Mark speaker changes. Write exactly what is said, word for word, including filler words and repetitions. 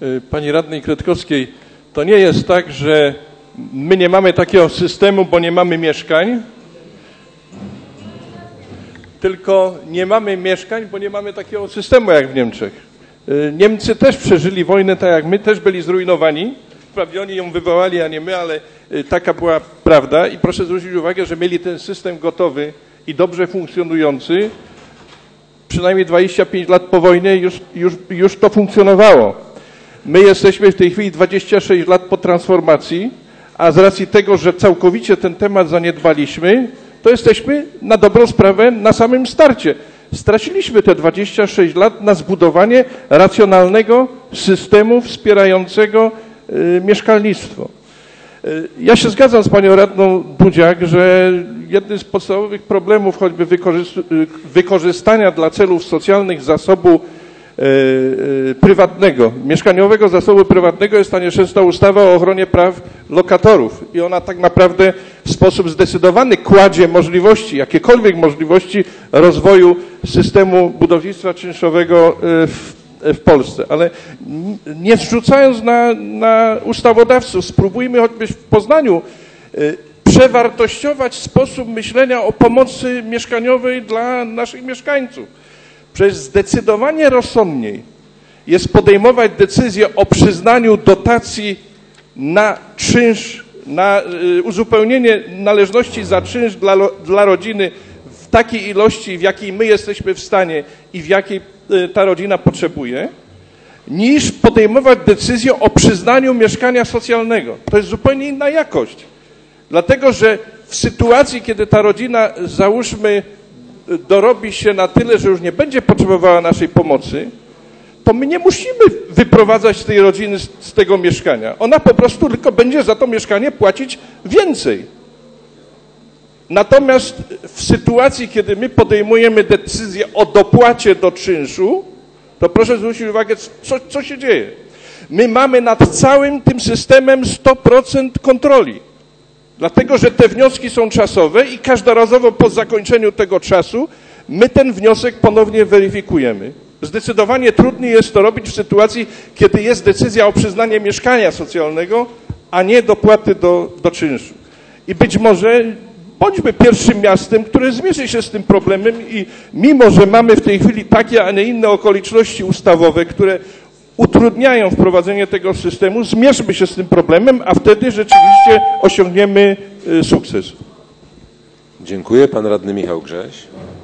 Speaker 1: Pani radnej Kretkowskiej, to nie jest tak, że my nie mamy takiego systemu, bo nie mamy mieszkań, tylko nie mamy mieszkań, bo nie mamy takiego systemu jak w Niemczech. Niemcy też przeżyli wojnę tak jak my, też byli zrujnowani. Wprawdzie oni ją wywołali, a nie my, ale taka była prawda i proszę zwrócić uwagę, że mieli ten system gotowy i dobrze funkcjonujący. Przynajmniej dwadzieścia pięć lat po wojnie już, już, już to funkcjonowało. My jesteśmy w tej chwili dwadzieścia sześć lat po transformacji, a z racji tego, że całkowicie ten temat zaniedbaliśmy, to jesteśmy na dobrą sprawę na samym starcie. Straciliśmy te dwadzieścia sześć lat na zbudowanie racjonalnego systemu wspierającego y, mieszkalnictwo. Y, ja się zgadzam z panią radną Dudziak, że jednym z podstawowych problemów choćby wykorzyst- wykorzystania dla celów socjalnych zasobu y, y, prywatnego, mieszkaniowego zasobu prywatnego jest ta nieszczęsna ustawa o ochronie praw lokatorów i ona tak naprawdę w sposób zdecydowany kładzie możliwości, jakiekolwiek możliwości rozwoju systemu budownictwa czynszowego w, w Polsce. Ale nie zrzucając na, na ustawodawców, spróbujmy choćby w Poznaniu przewartościować sposób myślenia o pomocy mieszkaniowej dla naszych mieszkańców. Przecież zdecydowanie rozsądniej jest podejmować decyzję o przyznaniu dotacji na czynsz, na uzupełnienie należności za czynsz dla, dla rodziny w takiej ilości, w jakiej my jesteśmy w stanie i w jakiej ta rodzina potrzebuje, niż podejmować decyzję o przyznaniu mieszkania socjalnego. To jest zupełnie inna jakość. Dlatego, że w sytuacji, kiedy ta rodzina, załóżmy, dorobi się na tyle, że już nie będzie potrzebowała naszej pomocy, to my nie musimy wyprowadzać tej rodziny z, z tego mieszkania. Ona po prostu tylko będzie za to mieszkanie płacić więcej. Natomiast w sytuacji, kiedy my podejmujemy decyzję o dopłacie do czynszu, to proszę zwrócić uwagę, co, co się dzieje. My mamy nad całym tym systemem sto procent kontroli. Dlatego, że te wnioski są czasowe i każdorazowo po zakończeniu tego czasu my ten wniosek ponownie weryfikujemy. Zdecydowanie trudniej jest to robić w sytuacji, kiedy jest decyzja o przyznanie mieszkania socjalnego, a nie dopłaty do, do czynszu. I być może bądźmy pierwszym miastem, które zmierzy się z tym problemem i mimo, że mamy w tej chwili takie, a nie inne okoliczności ustawowe, które utrudniają wprowadzenie tego systemu, zmierzmy się z tym problemem, a wtedy rzeczywiście osiągniemy sukces.
Speaker 2: Dziękuję. Pan radny Michał Grześ.